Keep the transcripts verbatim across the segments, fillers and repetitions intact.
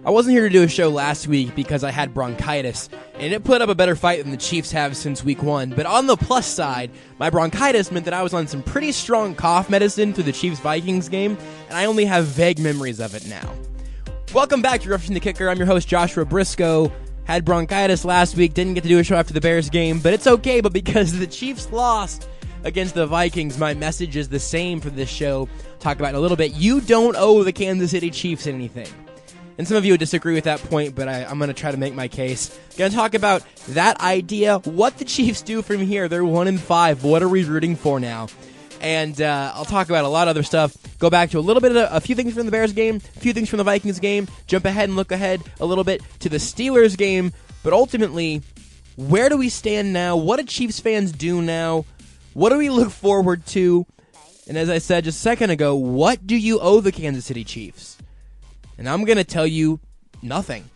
I wasn't here to do a show last week because I had bronchitis, and it put up a better fight than the Chiefs have since week one. But on the plus side, my bronchitis meant that I was on some pretty strong cough medicine through the Chiefs-Vikings game, and I only have vague memories of it now. Welcome back to Roughing the Kicker. I'm your host, Joshua Briscoe. Had bronchitis last week, didn't get to do a show after the Bears game, but it's okay, but because the Chiefs lost against the Vikings, my message is the same for this show. Talk about it in a little bit. You don't owe the Kansas City Chiefs anything. And some of you would disagree with that point, but I, I'm going to try to make my case. Going to talk about that idea, what the Chiefs do from here. They're one and five. What are we rooting for now? And uh, I'll talk about a lot of other stuff. Go back to a little bit of a, a few things from the Bears game, a few things from the Vikings game. Jump ahead and look ahead a little bit to the Steelers game. But ultimately, where do we stand now? What do Chiefs fans do now? What do we look forward to? And as I said just a second ago, what do you owe the Kansas City Chiefs? And I'm going to tell you nothing.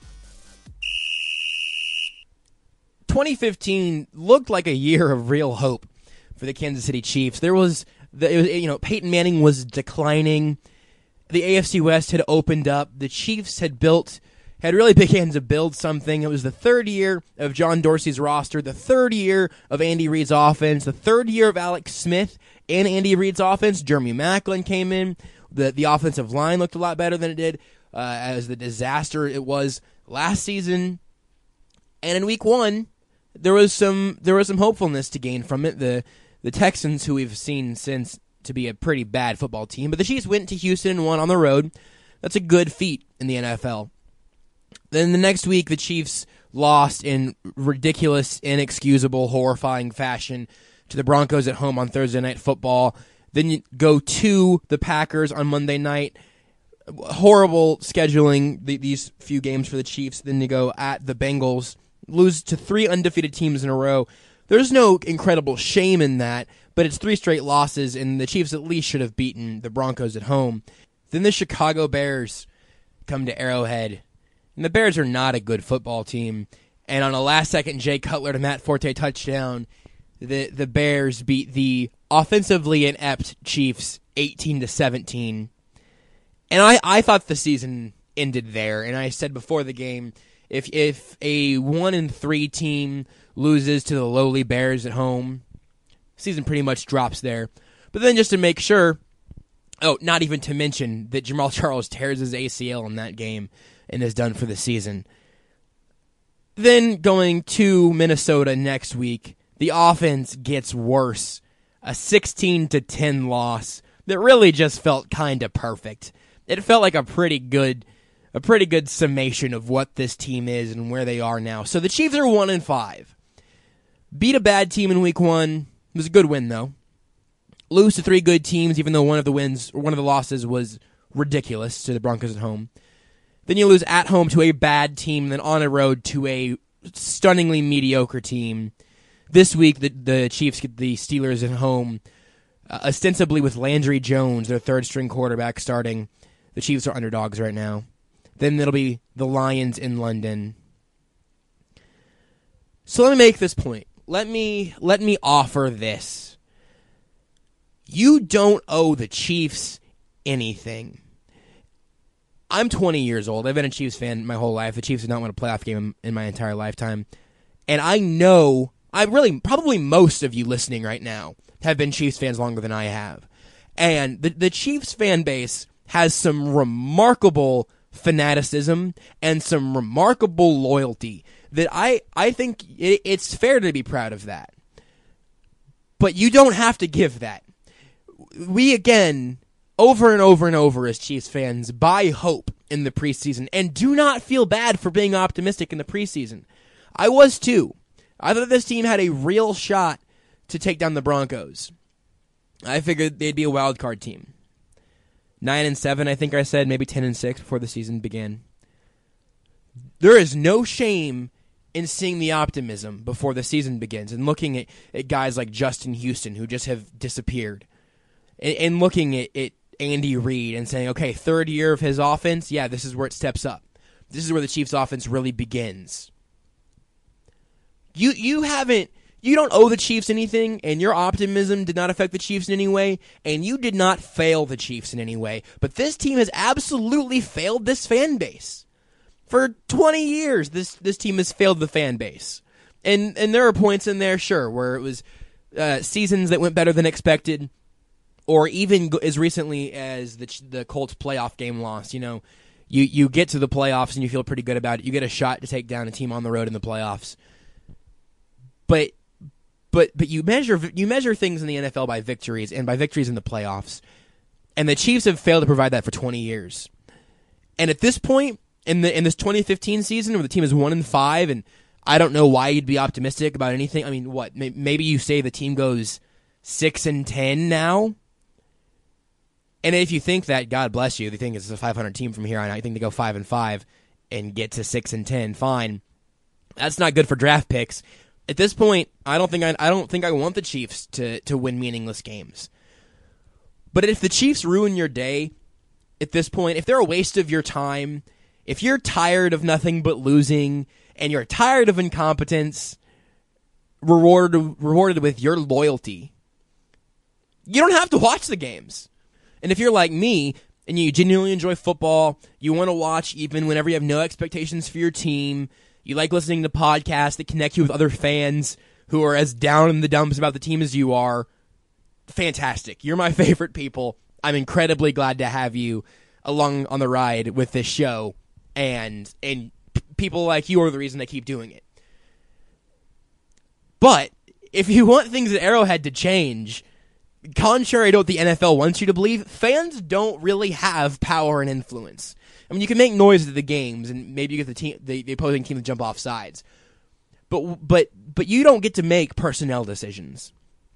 twenty fifteen looked like a year of real hope for the Kansas City Chiefs. There was, the, it was, you know, Peyton Manning was declining. The A F C West had opened up. The Chiefs had built, had really began to build something. It was the third year of John Dorsey's roster, the third year of Andy Reid's offense, the third year of Alex Smith and Andy Reid's offense. Jeremy Maclin came in. The, the offensive line looked a lot better than it did. Uh, as the disaster it was last season, and in week one, there was some there was some hopefulness to gain from it. The the Texans, who we've seen since to be a pretty bad football team, but the Chiefs went to Houston and won on the road. That's a good feat in the N F L. Then the next week, the Chiefs lost in ridiculous, inexcusable, horrifying fashion to the Broncos at home on Thursday Night Football. Then you go to the Packers on Monday night. Horrible scheduling, the, these few games for the Chiefs. Then you go at the Bengals, lose to three undefeated teams in a row. There's no incredible shame in that, but it's three straight losses, and the Chiefs at least should have beaten the Broncos at home. Then the Chicago Bears come to Arrowhead, and the Bears are not a good football team. And on a last-second Jay Cutler to Matt Forte touchdown, the the Bears beat the offensively inept Chiefs eighteen to seventeen. And I, I thought the season ended there, and I said before the game, if if a one and three team loses to the lowly Bears at home, season pretty much drops there. But then just to make sure, oh, not even to mention that Jamal Charles tears his A C L in that game and is done for the season. Then going to Minnesota next week, the offense gets worse. A sixteen to ten loss that really just felt kind of perfect. It felt like a pretty good, a pretty good summation of what this team is and where they are now. So the Chiefs are one and five. Beat a bad team in week one. It was a good win though. Lose to three good teams, even though one of the wins, or one of the losses, was ridiculous to the Broncos at home. Then you lose at home to a bad team, then on the road to a stunningly mediocre team. This week, the the Chiefs get the Steelers at home, uh, ostensibly with Landry Jones, their third-string quarterback, starting. The Chiefs are underdogs right now. Then it'll be the Lions in London. So let me make this point. Let me let me offer this. You don't owe the Chiefs anything. I'm twenty years old. I've been a Chiefs fan my whole life. The Chiefs have not won a playoff game in, in my entire lifetime. And I know, I really, probably most of you listening right now have been Chiefs fans longer than I have. And the, the Chiefs fan base has some remarkable fanaticism and some remarkable loyalty that I, I think it, it's fair to be proud of that. But you don't have to give that. We, again, over and over and over as Chiefs fans, buy hope in the preseason and do not feel bad for being optimistic in the preseason. I was too. I thought this team had a real shot to take down the Broncos. I figured they'd be a wild card team. Nine and seven, I think I said, maybe ten and six before the season began. There is no shame in seeing the optimism before the season begins and looking at, at guys like Justin Houston who just have disappeared, and, and looking at, at Andy Reid and saying, okay, third year of his offense, yeah, this is where it steps up. This is where the Chiefs' offense really begins. You you haven't. You don't owe the Chiefs anything, and your optimism did not affect the Chiefs in any way, and you did not fail the Chiefs in any way. But this team has absolutely failed this fan base. For twenty years, this this team has failed the fan base. And and there are points in there, sure, where it was uh, seasons that went better than expected, or even go- as recently as the the Colts playoff game loss. You know, you, you get to the playoffs and you feel pretty good about it. You get a shot to take down a team on the road in the playoffs. But but but you measure you measure things in the N F L by victories, and by victories in the playoffs. And the Chiefs have failed to provide that for twenty years. And at this point, in the in this twenty fifteen season, where the team is one and five, and I don't know why you'd be optimistic about anything. I mean, what? Maybe you say the team goes six and ten now. And if you think that, God bless you. They think it's a five hundred team from here on. I think they go five and five and get to six and ten. Fine, that's not good for draft picks. At this point, I don't think I, I don't think I want the Chiefs to to win meaningless games. But if the Chiefs ruin your day, at this point, if they're a waste of your time, if you're tired of nothing but losing, and you're tired of incompetence, rewarded rewarded with your loyalty, you don't have to watch the games. And if you're like me, and you genuinely enjoy football, you want to watch even whenever you have no expectations for your team, you like listening to podcasts that connect you with other fans who are as down in the dumps about the team as you are, fantastic. You're my favorite people. I'm incredibly glad to have you along on the ride with this show, and and people like you are the reason I keep doing it. But if you want things at Arrowhead to change, contrary to what the N F L wants you to believe, fans don't really have power and influence. I mean, you can make noise at the games, and maybe you get the team, the, the opposing team to jump off sides, but but but you don't get to make personnel decisions.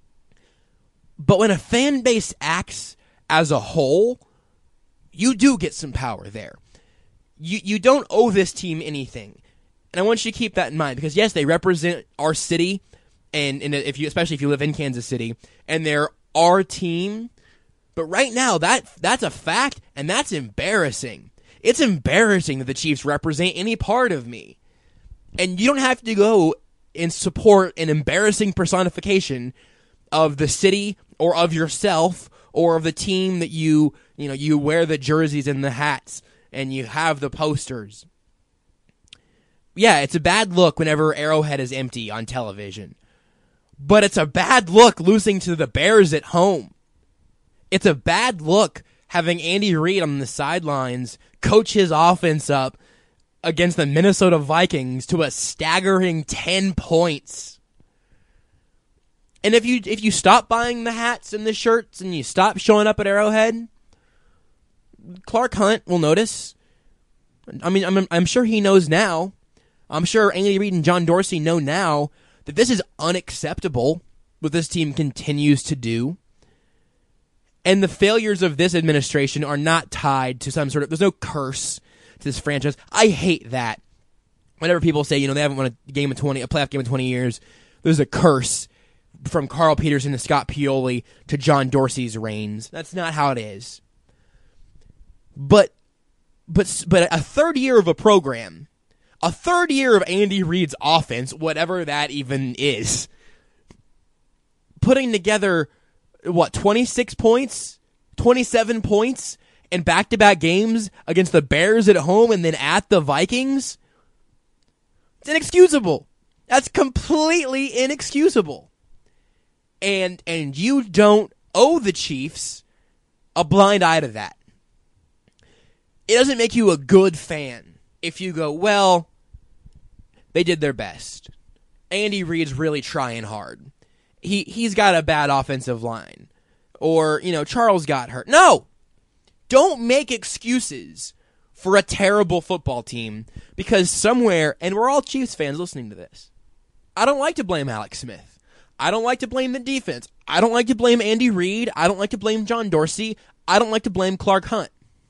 But when a fan base acts as a whole, you do get some power there. You you don't owe this team anything, and I want you to keep that in mind, because yes, they represent our city, and, and if you especially if you live in Kansas City, and they're our team. But right now, that that's a fact, and that's embarrassing. It's embarrassing that the Chiefs represent any part of me, and you don't have to go and support an embarrassing personification of the city or of yourself or of the team that you you know you wear the jerseys and the hats and you have the posters. Yeah, it's a bad look whenever Arrowhead is empty on television. But it's a bad look losing to the Bears at home. It's a bad look having Andy Reid on the sidelines coach his offense up against the Minnesota Vikings to a staggering ten points. And if you if you stop buying the hats and the shirts and you stop showing up at Arrowhead, Clark Hunt will notice. I mean, I'm I'm sure he knows now. I'm sure Andy Reid and John Dorsey know now that this is unacceptable, what this team continues to do. And the failures of this administration are not tied to some sort of, there's no curse to this franchise. I hate that. Whenever people say, you know, they haven't won a game in twenty, a playoff game in twenty years, there's a curse from Carl Peterson to Scott Pioli to John Dorsey's reigns. That's not how it is. But, but, but a third year of a program, a third year of Andy Reid's offense, whatever that even is, putting together, what, twenty-six points, twenty-seven points in back-to-back games against the Bears at home and then at the Vikings? It's inexcusable. That's completely inexcusable. And and you don't owe the Chiefs a blind eye to that. It doesn't make you a good fan if you go, well, they did their best. Andy Reid's really trying hard. He he's got a bad offensive line. Or, you know, Charles got hurt. No! Don't make excuses for a terrible football team, because somewhere, and we're all Chiefs fans listening to this, I don't like to blame Alex Smith. I don't like to blame the defense. I don't like to blame Andy Reid. I don't like to blame John Dorsey. I don't like to blame Clark Hunt.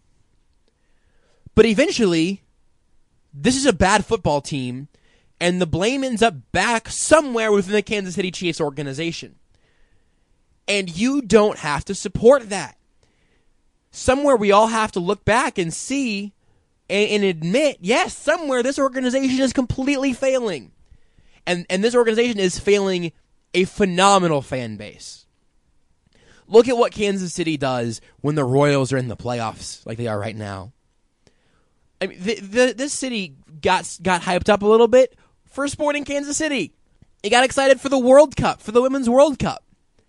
But eventually, this is a bad football team, and the blame ends up back somewhere within the Kansas City Chiefs organization. And you don't have to support that. Somewhere we all have to look back and see and, and admit, yes, somewhere this organization is completely failing. And and this organization is failing a phenomenal fan base. Look at what Kansas City does when the Royals are in the playoffs like they are right now. I mean, the, the, this city got got hyped up a little bit for Sporting Kansas City. It got excited for the World Cup, for the Women's World Cup.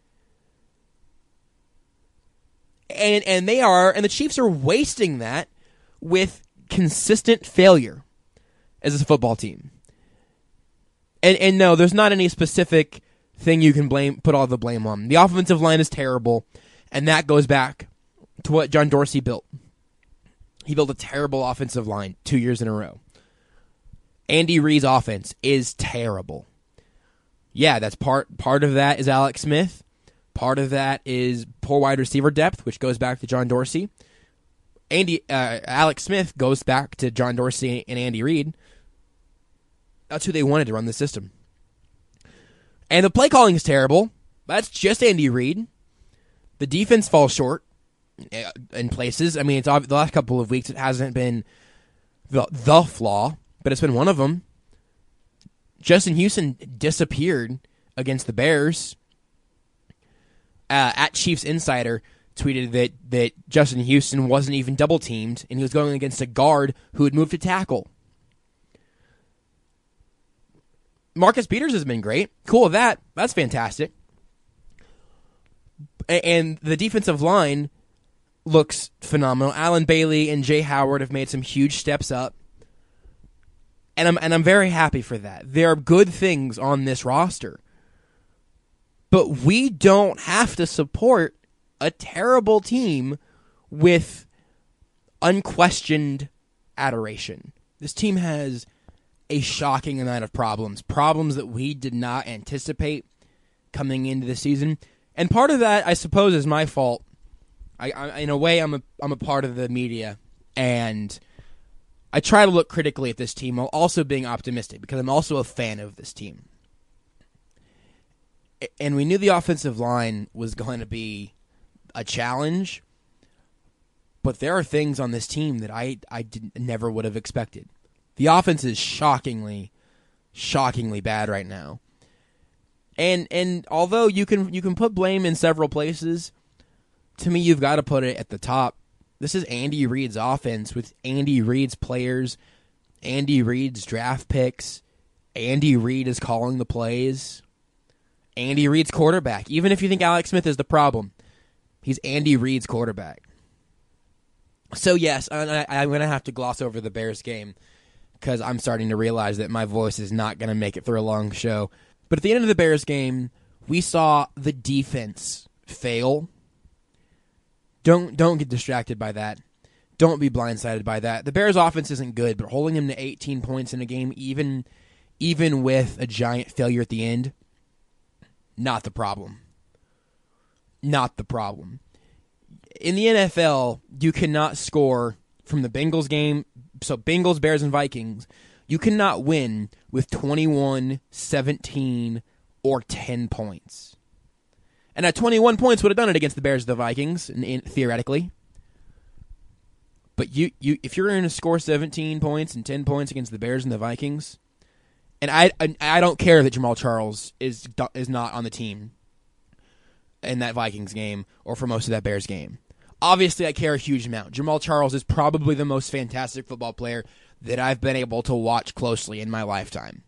And and they are, and the Chiefs are wasting that with consistent failure as a football team. And and no, there's not any specific thing you can blame, put all the blame on. The offensive line is terrible, and that goes back to what John Dorsey built. He built a terrible offensive line two years in a row. Andy Reid's offense is terrible. Yeah, that's part part of that is Alex Smith. Part of that is poor wide receiver depth, which goes back to John Dorsey. Andy uh, Alex Smith goes back to John Dorsey and Andy Reid. That's who they wanted to run the system. And the play calling is terrible. That's just Andy Reid. The defense falls short in places. I mean, it's the last couple of weeks it hasn't been the the flaw, but it's been one of them. Justin Houston disappeared against the Bears. Uh, at Chiefs Insider tweeted that, that Justin Houston wasn't even double teamed, and he was going against a guard who had moved to tackle. Marcus Peters has been great. Cool with that. That's fantastic. And the defensive line looks phenomenal. Alan Bailey and Jay Howard have made some huge steps up. And I'm and I'm very happy for that. There are good things on this roster. But we don't have to support a terrible team with unquestioned adoration. This team has a shocking amount of problems. Problems that we did not anticipate coming into the season. And part of that, I suppose, is my fault. I, I, in a way, I'm a I'm a part of the media, and I try to look critically at this team while also being optimistic because I'm also a fan of this team. And we knew the offensive line was going to be a challenge, but there are things on this team that I I did, never would have expected. The offense is shockingly, shockingly bad right now. And and although you can you can put blame in several places, to me you've got to put it at the top. This is Andy Reid's offense with Andy Reid's players, Andy Reid's draft picks. Andy Reid is calling the plays. Andy Reid's quarterback. Even if you think Alex Smith is the problem, he's Andy Reid's quarterback. So yes, I, I'm going to have to gloss over the Bears game because I'm starting to realize that my voice is not going to make it through a long show. But at the end of the Bears game, we saw the defense fail. Don't don't get distracted by that. Don't be blindsided by that. The Bears' offense isn't good, but holding them to eighteen points in a game, even even with a giant failure at the end, not the problem. Not the problem. In the N F L, you cannot score from the Bengals game. So Bengals, Bears, and Vikings, you cannot win with twenty-one, seventeen, or ten points. And at twenty-one points would have done it against the Bears and the Vikings, in, in, theoretically. But you, you, if you're going to score seventeen points and ten points against the Bears and the Vikings, and I, I, I don't care that Jamaal Charles is is not on the team in that Vikings game or for most of that Bears game. Obviously, I care a huge amount. Jamaal Charles is probably the most fantastic football player that I've been able to watch closely in my lifetime.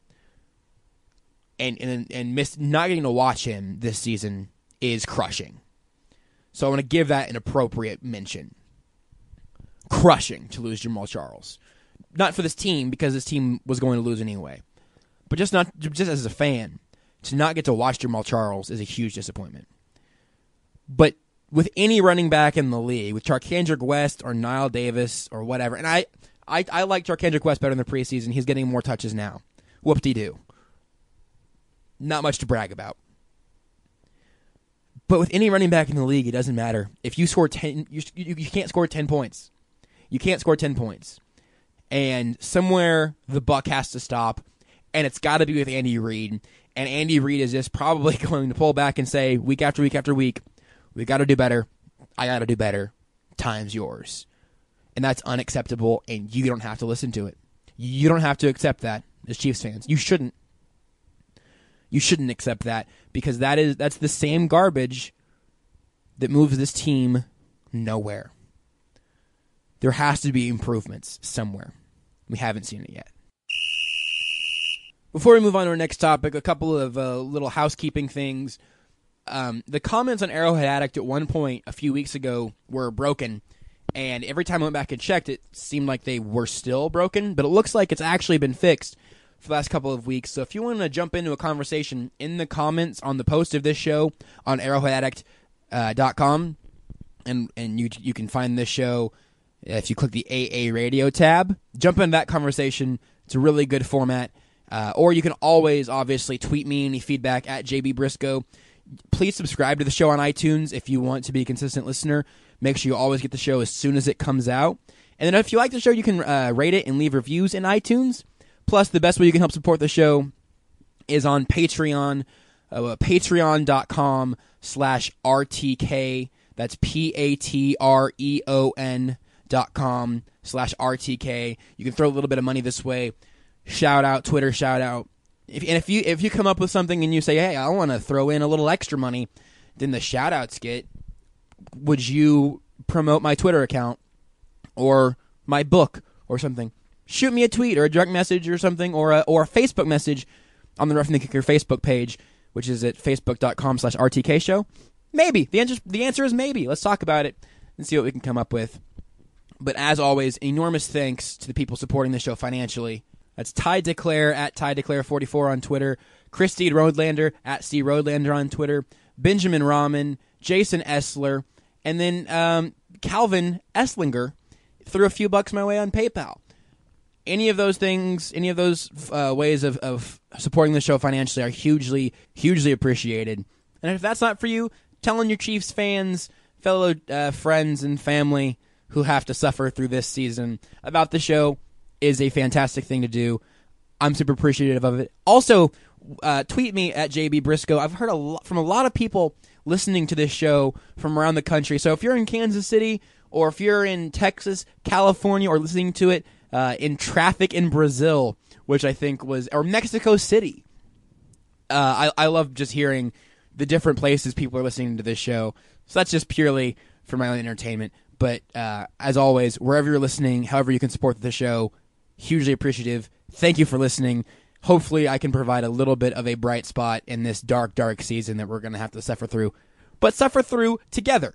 And and and miss not getting to watch him this season is crushing. So I want to give that an appropriate mention. Crushing to lose Jamaal Charles. Not for this team, because this team was going to lose anyway. But just not just as a fan, to not get to watch Jamaal Charles is a huge disappointment. But with any running back in the league, with Charkandrick West or Nile Davis or whatever, and I, I, I like Charkandrick West better in the preseason. He's getting more touches now. Whoop-de-doo. Not much to brag about. But with any running back in the league, it doesn't matter. If you score ten, you, you, you can't score ten points. You can't score ten points. And somewhere the buck has to stop, and it's got to be with Andy Reid. And Andy Reid is just probably going to pull back and say, week after week after week, we got to do better. I got to do better. Time's yours. And that's unacceptable, and you don't have to listen to it. You don't have to accept that as Chiefs fans. You shouldn't. You shouldn't accept that, because that is that's the same garbage that moves this team nowhere. there has to be improvements somewhere. We haven't seen it yet. Before we move on to our next topic, a couple of uh, little housekeeping things. Um, the comments on Arrowhead Addict at one point a few weeks ago were broken, and every time I went back and checked, it seemed like they were still broken, but it looks like it's actually been fixed for the last couple of weeks. So if you want to jump into a conversation in the comments on the post of this show on arrowhead addict dot com, uh, and and you you can find this show if you click the A A Radio tab, jump into that conversation. It's a really good format. Uh, or you can always, obviously, tweet me any feedback at J B Briscoe. Please subscribe to the show on iTunes if you want to be a consistent listener. Make sure you always get the show as soon as it comes out. And then if you like the show, you can uh, rate it and leave reviews in iTunes. Plus, the best way you can help support the show is on Patreon, uh, patreon.com slash RTK. That's P-A-T-R-E-O-N dot com slash R-T-K. You can throw a little bit of money this way. Shout out, Twitter shout out. If, and if you if you come up with something and you say, hey, I want to throw in a little extra money, then the shout outs get, would you promote my Twitter account or my book or something? Shoot me a tweet or a direct message or something, or a, or a Facebook message on the Roughing the Kicker Facebook page, which is at facebook.com slash RTK show. Maybe. The answer, the answer is maybe. Let's talk about it and see what we can come up with. But as always, enormous thanks to the people supporting the show financially. That's Ty Declare at Ty Declare forty-four on Twitter, Christy Roadlander at C Roadlander on Twitter, Benjamin Rahman, Jason Essler, and then um, Calvin Esslinger threw a few bucks my way on PayPal. Any of those things, any of those uh, ways of, of supporting the show financially are hugely, hugely appreciated. And if that's not for you, telling your Chiefs fans, fellow uh, friends and family who have to suffer through this season about the show is a fantastic thing to do. I'm super appreciative of it. Also, uh, tweet me at J B Briscoe. I've heard a lot from a lot of people listening to this show from around the country. So if you're in Kansas City, or if you're in Texas, California, or listening to it uh, in traffic in Brazil, which I think was, or Mexico City, uh, I, I love just hearing the different places people are listening to this show. So that's just purely for my own entertainment. But uh, as always, wherever you're listening, however you can support the show, hugely appreciative. Thank you for listening. Hopefully I can provide a little bit of a bright spot in this dark, dark season that we're going to have to suffer through, but suffer through together.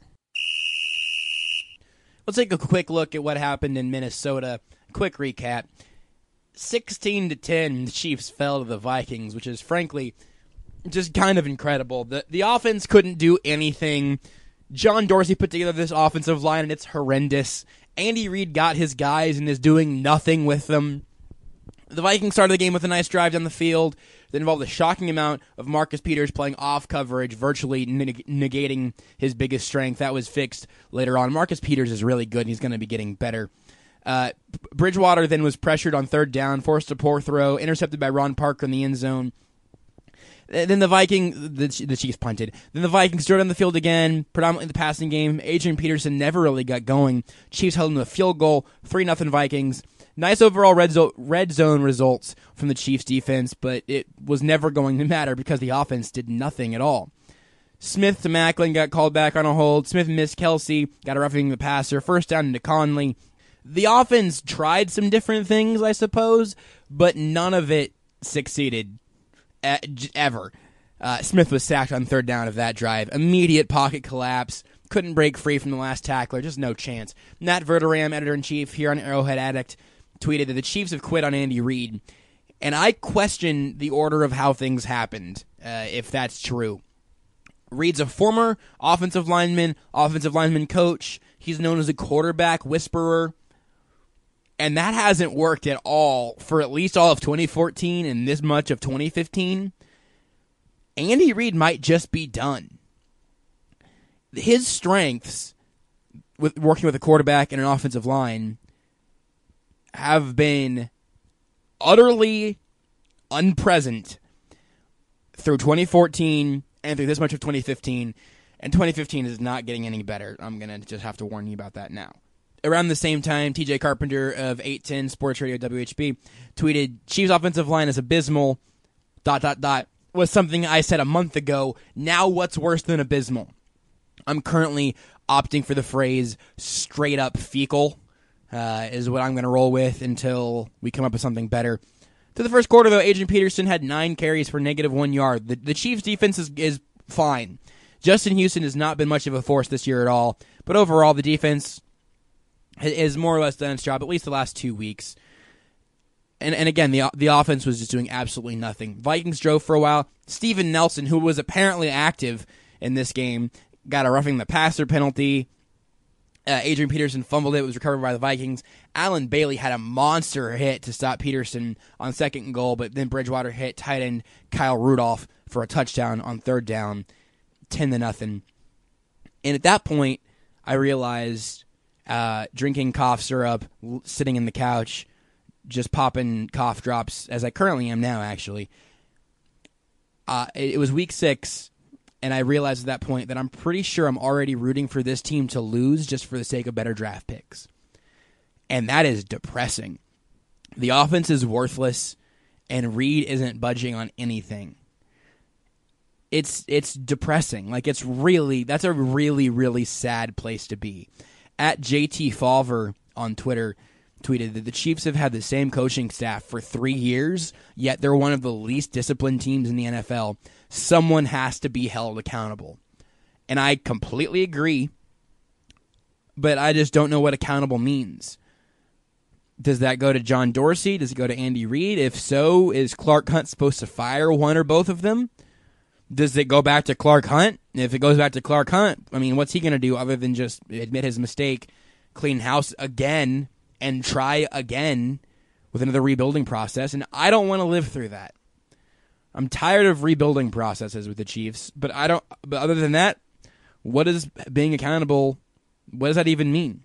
Let's take a quick look at what happened in Minnesota. Quick recap. sixteen to ten, the Chiefs fell to the Vikings, which is frankly just kind of incredible. The, the offense couldn't do anything. John Dorsey put together this offensive line, and it's horrendous. Andy Reid got his guys and is doing nothing with them. The Vikings started the game with a nice drive down the field that involved a shocking amount of Marcus Peters playing off coverage, virtually neg- negating his biggest strength. That was fixed later on. Marcus Peters is really good, and he's going to be getting better. Uh, Bridgewater then was pressured on third down, forced a poor throw, intercepted by Ron Parker in the end zone. Then the Vikings, the, the Chiefs punted. Then the Vikings drove down the field again, predominantly the passing game. Adrian Peterson never really got going. Chiefs held them to a field goal, three nothing Vikings. Nice overall red, zo- red zone results from the Chiefs defense, but it was never going to matter because the offense did nothing at all. Smith to Macklin got called back on a hold. Smith missed Kelsey, got a roughing the passer. First down into Conley. The offense tried some different things, I suppose, but none of it succeeded. Ever. Uh, Smith was sacked on third down of that drive. Immediate pocket collapse. Couldn't break free from the last tackler. Just no chance. Nat Verderam, editor-in-chief here on Arrowhead Addict, tweeted that the Chiefs have quit on Andy Reid. And I question the order of how things happened, uh, if that's true. Reid's a former offensive lineman, offensive lineman coach. He's known as a quarterback whisperer. And that hasn't worked at all for at least all of twenty fourteen and this much of twenty fifteen. Andy Reid might just be done. His strengths with working with a quarterback and an offensive line have been utterly unpresent through twenty fourteen and through this much of twenty fifteen. And twenty fifteen is not getting any better. I'm going to just have to warn you about that now. Around the same time, T J Carpenter of eight ten Sports Radio W H B tweeted, Chiefs offensive line is abysmal, dot, dot, dot, was something I said a month ago. Now what's worse than abysmal? I'm currently opting for the phrase straight up fecal. uh, is what I'm going to roll with until we come up with something better. To the first quarter, though, Adrian Peterson had nine carries for negative one yard. The, the Chiefs' defense is, is fine. Justin Houston has not been much of a force this year at all, but overall, the defense has more or less done its job, at least the last two weeks. And and again, the the offense was just doing absolutely nothing. Vikings drove for a while. Steven Nelson, who was apparently active in this game, got a roughing the passer penalty. Uh, Adrian Peterson fumbled it. It was recovered by the Vikings. Allen Bailey had a monster hit to stop Peterson on second and goal, but then Bridgewater hit tight end Kyle Rudolph for a touchdown on third down, ten to nothing. And at that point, I realized, uh, drinking cough syrup, sitting in the couch, just popping cough drops, as I currently am now, actually. Uh, it, it was week six, and I realized at that point that I'm pretty sure I'm already rooting for this team to lose just for the sake of better draft picks. And that is depressing. The offense is worthless, and Reed isn't budging on anything. It's it's depressing. Like, it's really, that's a really, really sad place to be. At J T Falver on Twitter tweeted that the Chiefs have had the same coaching staff for three years, yet they're one of the least disciplined teams in the N F L. Someone has to be held accountable. And I completely agree, but I just don't know what accountable means. Does that go to John Dorsey? Does it go to Andy Reid? If so, is Clark Hunt supposed to fire one or both of them? Does it go back to Clark Hunt? If it goes back to Clark Hunt, I mean, what's he going to do other than just admit his mistake, clean house again, and try again with another rebuilding process? And I don't want to live through that. I'm tired of rebuilding processes with the Chiefs, but I don't. But other than that, what is being accountable? What does that even mean?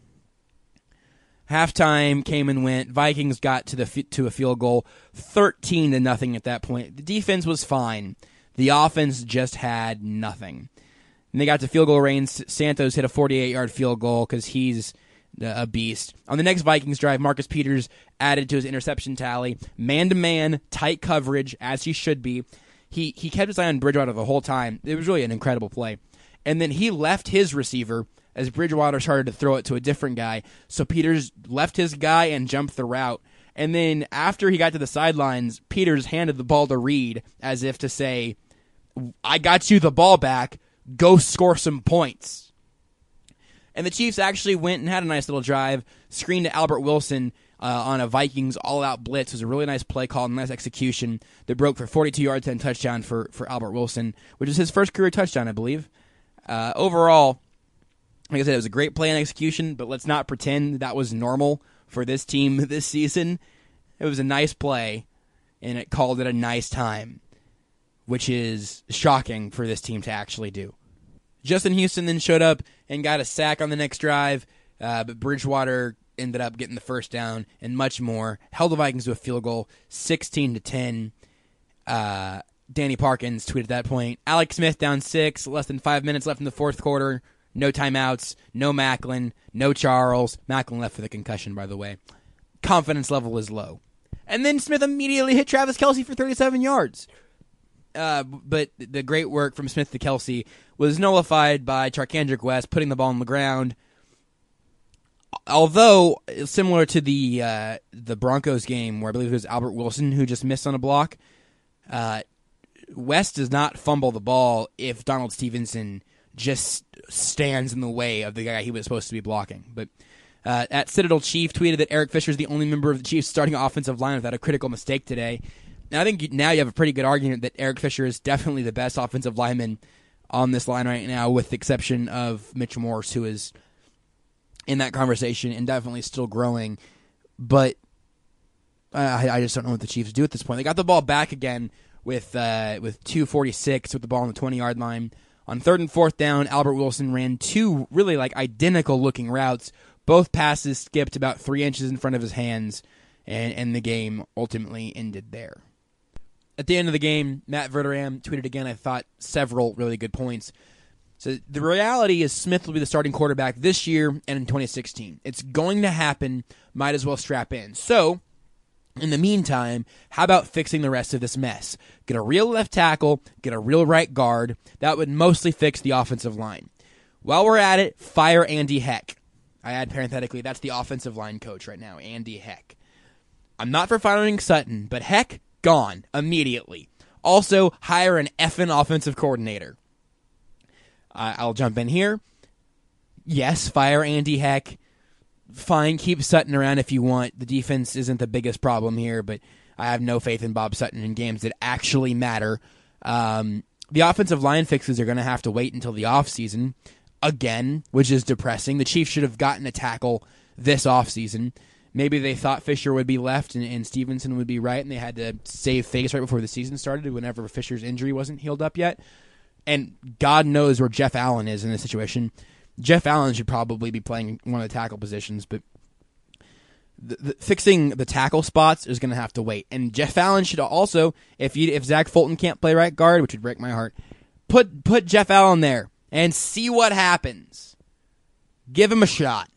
Halftime came and went. Vikings got to the to a field goal, thirteen to nothing at that point. The defense was fine. The offense just had nothing. And they got to field goal range. Santos hit a forty-eight yard field goal because he's a beast. On the next Vikings drive, Marcus Peters added to his interception tally. Man-to-man, tight coverage, as he should be. He he kept his eye on Bridgewater the whole time. It was really an incredible play. And then he left his receiver as Bridgewater started to throw it to a different guy. So Peters left his guy and jumped the route. And then after he got to the sidelines, Peters handed the ball to Reed as if to say, I got you the ball back. Go score some points. And the Chiefs actually went and had a nice little drive, screened to Albert Wilson uh, on a Vikings all-out blitz. It was a really nice play call, nice execution that broke for forty-two yards and touchdown for, for Albert Wilson, which is his first career touchdown, I believe. Uh, overall, like I said, it was a great play and execution, but let's not pretend that was normal for this team this season. It was a nice play, and it called it a nice time, which is shocking for this team to actually do. Justin Houston then showed up and got a sack on the next drive, uh, but Bridgewater ended up getting the first down and much more. Held the Vikings to a field goal, sixteen to ten. Uh, Danny Parkins tweeted at that point, Alex Smith down six, less than five minutes left in the fourth quarter. No timeouts, no Macklin, no Charles. Macklin left for the concussion, by the way. Confidence level is low. And then Smith immediately hit Travis Kelce for thirty-seven yards. Uh, but the great work from Smith to Kelce was nullified by Charkandrick West putting the ball on the ground. Although, similar to the uh, the Broncos game where I believe it was Albert Wilson who just missed on a block, uh, West does not fumble the ball if Donald Stevenson just stands in the way of the guy he was supposed to be blocking. But uh, at Citadel Chief tweeted that Eric Fisher is the only member of the Chiefs starting offensive line without a critical mistake today. And I think now you have a pretty good argument that Eric Fisher is definitely the best offensive lineman on this line right now, with the exception of Mitch Morse, who is in that conversation and definitely still growing. But I, I just don't know what the Chiefs do at this point. They got the ball back again with uh, with two forty-six with the ball on the twenty-yard line. On third and fourth down, Albert Wilson ran two really like identical-looking routes. Both passes skipped about three inches in front of his hands, and, and the game ultimately ended there. At the end of the game, Matt Verderam tweeted again, I thought, several really good points. So the reality is Smith will be the starting quarterback this year and in twenty sixteen. It's going to happen. Might as well strap in. So, in the meantime, how about fixing the rest of this mess? Get a real left tackle, get a real right guard. That would mostly fix the offensive line. While we're at it, fire Andy Heck. I add parenthetically, that's the offensive line coach right now, Andy Heck. I'm not for firing Sutton, but Heck, gone immediately. Also, hire an effing offensive coordinator. Uh, I'll jump in here. Yes, fire Andy Heck. Fine, keep Sutton around if you want. The defense isn't the biggest problem here, but I have no faith in Bob Sutton in games that actually matter. Um, the offensive line fixes are going to have to wait until the offseason. Again, which is depressing. The Chiefs should have gotten a tackle this offseason. Maybe they thought Fisher would be left and, and Stevenson would be right, and they had to save face right before the season started whenever Fisher's injury wasn't healed up yet. And God knows where Jeff Allen is in this situation. Jeff Allen should probably be playing one of the tackle positions, but the, the, fixing the tackle spots is going to have to wait. And Jeff Allen should also, if you, if Zach Fulton can't play right guard, which would break my heart, put put Jeff Allen there and see what happens. Give him a shot.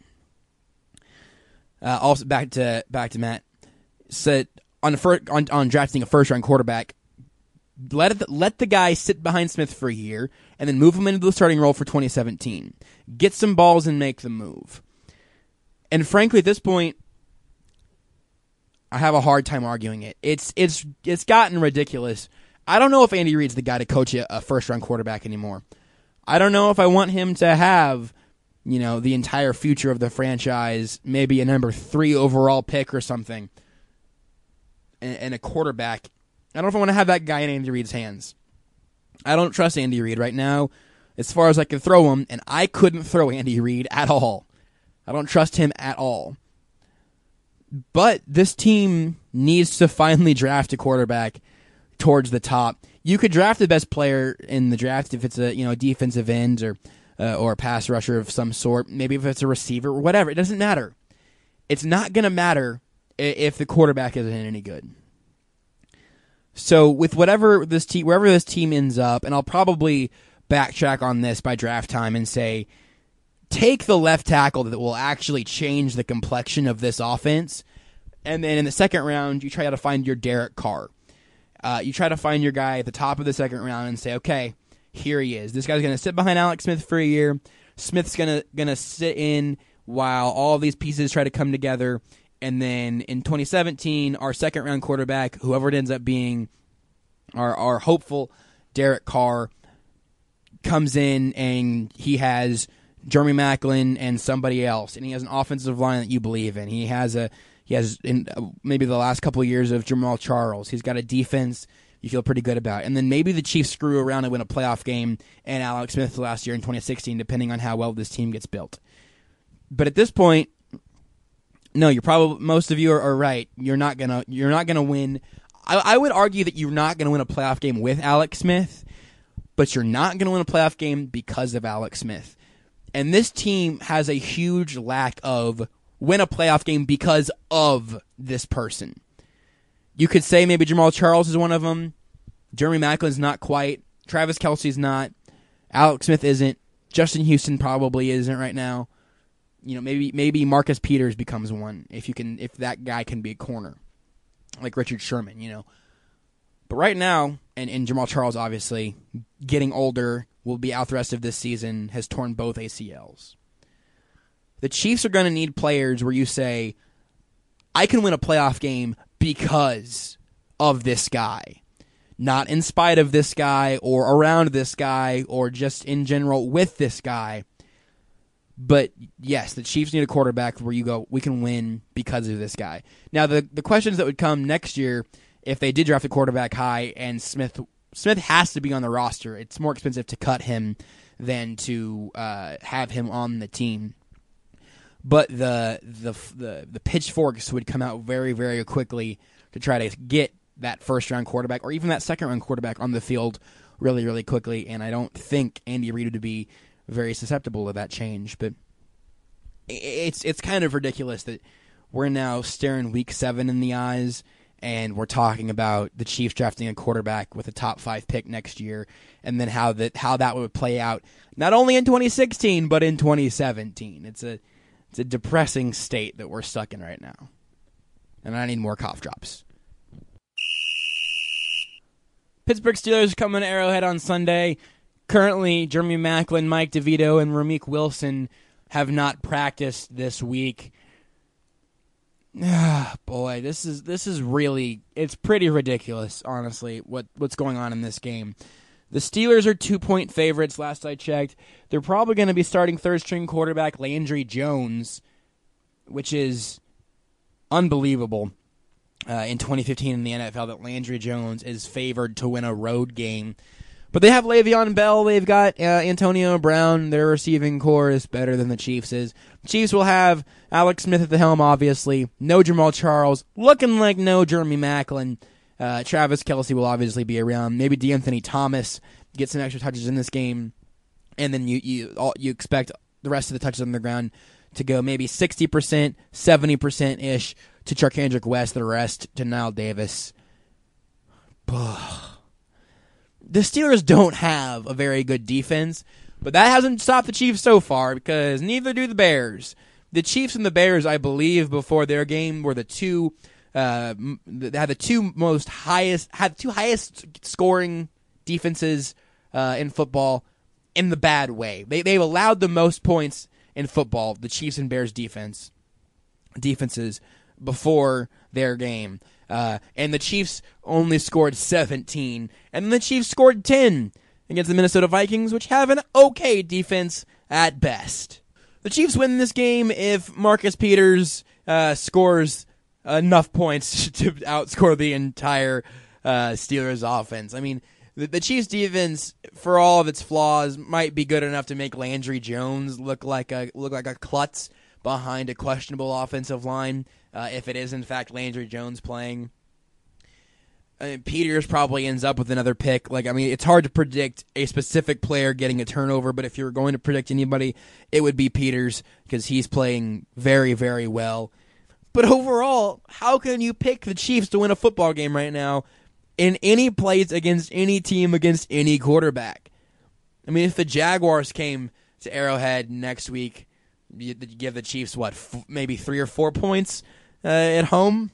Uh, also, back to back to Matt. Said on the first, on on drafting a first round quarterback, let it, let the guy sit behind Smith for a year, and then move him into the starting role for twenty seventeen. Get some balls and make the move. And frankly, at this point, I have a hard time arguing it. It's it's it's gotten ridiculous. I don't know if Andy Reid's the guy to coach a, a first round quarterback anymore. I don't know if I want him to have, you know, the entire future of the franchise, maybe a number three overall pick or something, and, and a quarterback. I don't know if I want to have that guy in Andy Reid's hands. I don't trust Andy Reid right now as far as I can throw him, and I couldn't throw Andy Reid at all. I don't trust him at all. But this team needs to finally draft a quarterback towards the top. You could draft the best player in the draft if it's a, you know, defensive end or uh, or a pass rusher of some sort. Maybe if it's a receiver or whatever. It doesn't matter. It's not going to matter if the quarterback isn't any good. So with whatever this team, wherever this team ends up, and I'll probably backtrack on this by draft time and say, take the left tackle that will actually change the complexion of this offense, and then in the second round, you try to find your Derek Carr. Uh, you try to find your guy at the top of the second round and say, okay, here he is. This guy's going to sit behind Alex Smith for a year. Smith's going to going to sit in while all of these pieces try to come together. And then in twenty seventeen, our second-round quarterback, whoever it ends up being, our, our hopeful Derek Carr, comes in and he has Jeremy Maclin and somebody else, and he has an offensive line that you believe in. He has a he has in maybe the last couple of years of Jamal Charles. He's got a defense you feel pretty good about. And then maybe the Chiefs screw around and win a playoff game and Alex Smith last year in twenty sixteen, depending on how well this team gets built. But at this point, no, you're probably most of you are, are right. You're not gonna you're not gonna win. I, I would argue that you're not gonna win a playoff game with Alex Smith, but you're not gonna win a playoff game because of Alex Smith. And this team has a huge lack of win a playoff game because of this person. You could say maybe Jamal Charles is one of them. Jeremy Maclin's not quite. Travis Kelce's not. Alex Smith isn't. Justin Houston probably isn't right now. You know, maybe maybe Marcus Peters becomes one if you can if that guy can be a corner, like Richard Sherman, you know. But right now, and, and Jamal Charles obviously getting older, will be out the rest of this season, has torn both A C Ls. The Chiefs are going to need players where you say, I can win a playoff game because of this guy. Not in spite of this guy or around this guy or just in general with this guy. But yes, the Chiefs need a quarterback where you go, we can win because of this guy. Now, the, the questions that would come next year, if they did draft a quarterback high and Smith Smith has to be on the roster, it's more expensive to cut him than to uh, have him on the team. But the, the the the pitchforks would come out very, very quickly to try to get that first-round quarterback or even that second-round quarterback on the field really, really quickly. And I don't think Andy Reid would be very susceptible to that change. But it's it's kind of ridiculous that we're now staring week seven in the eyes and we're talking about the Chiefs drafting a quarterback with a top five pick next year, and then how that how that would play out not only in twenty sixteen but in twenty seventeen. It's a it's a depressing state that we're stuck in right now, and I need more cough drops. Pittsburgh Steelers coming to Arrowhead on Sunday. Currently, Jeremy Maclin, Mike DeVito, and Ramik Wilson have not practiced this week. Ah, boy, this is this is really it's pretty ridiculous, honestly, what what's going on in this game. The Steelers are two-point favorites, last I checked. They're probably going to be starting third-string quarterback Landry Jones, which is unbelievable uh, in twenty fifteen in the N F L that Landry Jones is favored to win a road game. But they have Le'Veon Bell. They've got uh, Antonio Brown. Their receiving core is better than the Chiefs' is. The Chiefs will have Alex Smith at the helm, obviously. No Jamal Charles. Looking like no Jeremy Maclin. Uh, Travis Kelce will obviously be around. Maybe DeAnthony Thomas gets some extra touches in this game. And then you you all, you expect the rest of the touches on the ground to go maybe sixty percent, seventy percent-ish to Charkandrick West, the rest to Nile Davis. The Steelers don't have a very good defense, but that hasn't stopped the Chiefs so far because neither do the Bears. The Chiefs and the Bears, I believe, before their game were the two uh, they had the two most highest had the two highest scoring defenses uh, in football in the bad way. They they've allowed the most points in football, the Chiefs and Bears defense defenses before their game. Uh, and the Chiefs only scored seventeen, and then the Chiefs scored ten against the Minnesota Vikings, which have an okay defense at best. The Chiefs win this game if Marcus Peters uh, scores enough points to outscore the entire uh, Steelers offense. I mean, the, the Chiefs defense, for all of its flaws, might be good enough to make Landry Jones look like a look like a klutz behind a questionable offensive line. Uh, if it is, in fact, Landry Jones playing. I mean, Peters probably ends up with another pick. Like, I mean, it's hard to predict a specific player getting a turnover, but if you're going to predict anybody, it would be Peters because he's playing very, very well. But overall, how can you pick the Chiefs to win a football game right now in any place against any team, against any quarterback? I mean, if the Jaguars came to Arrowhead next week, you give the Chiefs, what, f- maybe three or four points uh, at home?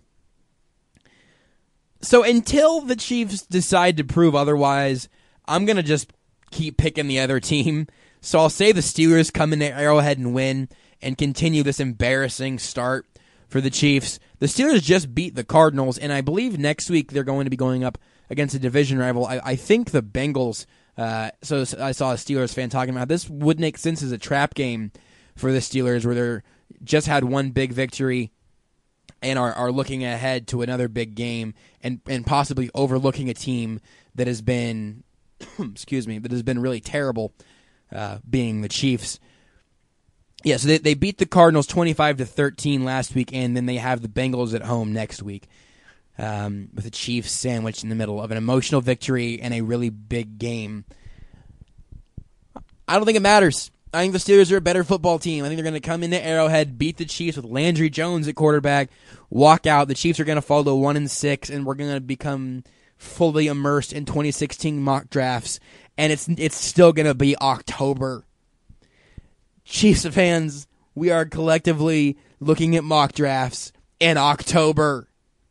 So until the Chiefs decide to prove otherwise, I'm going to just keep picking the other team. So I'll say the Steelers come into Arrowhead and win and continue this embarrassing start for the Chiefs. The Steelers just beat the Cardinals, and I believe next week they're going to be going up against a division rival. I, I think the Bengals, uh, so I saw a Steelers fan talking about this, would make sense as a trap game for the Steelers where they're just had one big victory and are, are looking ahead to another big game and, and possibly overlooking a team that has been, excuse me, that has been really terrible, uh, being the Chiefs. Yeah, so they, they beat the Cardinals twenty-five to thirteen last week, and then they have the Bengals at home next week um, with the Chiefs sandwiched in the middle of an emotional victory and a really big game. I don't think it matters. I think the Steelers are a better football team. I think they're going to come into Arrowhead, beat the Chiefs with Landry Jones at quarterback, walk out. The Chiefs are going to fall to one and six, and we're going to become fully immersed in twenty sixteen mock drafts. And it's it's still going to be October. Chiefs fans, we are collectively looking at mock drafts in October.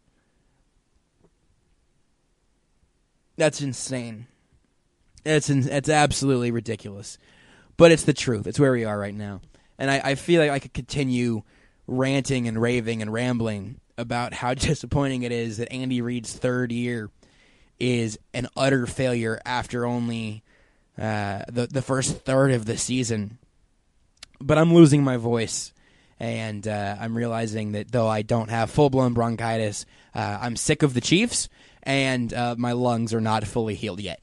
That's insane. It's it's absolutely ridiculous. But it's the truth. It's where we are right now. And I, I feel like I could continue ranting and raving and rambling about how disappointing it is that Andy Reid's third year is an utter failure after only uh, the, the first third of the season. But I'm losing my voice, and uh, I'm realizing that though I don't have full-blown bronchitis, uh, I'm sick of the Chiefs, and uh, my lungs are not fully healed yet.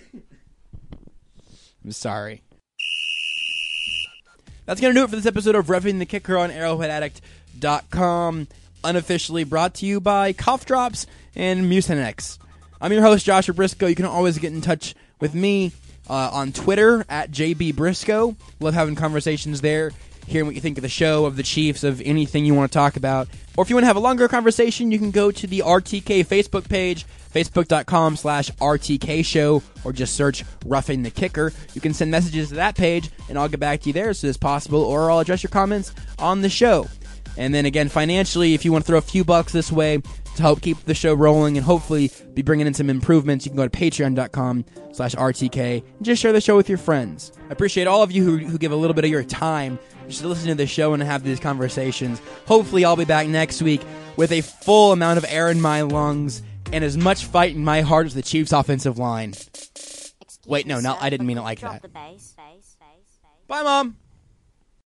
I'm sorry. That's going to do it for this episode of Roughing the Kicker on arrowhead addict dot com, unofficially brought to you by Cough Drops and Mucinex. I'm your host, Joshua Briscoe. You can always get in touch with me uh, on Twitter, at J B Briscoe. Love having conversations there, hearing what you think of the show, of the Chiefs, of anything you want to talk about. Or if you want to have a longer conversation, you can go to the R T K Facebook page, facebook.com slash RTK show, or just search Roughing the Kicker. You can send messages to that page, and I'll get back to you there as soon as possible, or I'll address your comments on the show. And then again, financially, if you want to throw a few bucks this way to help keep the show rolling and hopefully be bringing in some improvements, you can go to patreon.com slash RTK and just share the show with your friends. I appreciate all of you who, who give a little bit of your time just to listen to the show and have these conversations. Hopefully I'll be back next week with a full amount of air in my lungs and as much fight in my heart as the Chiefs' offensive line. Wait, no, no, I didn't mean it like that. Bye, Mom.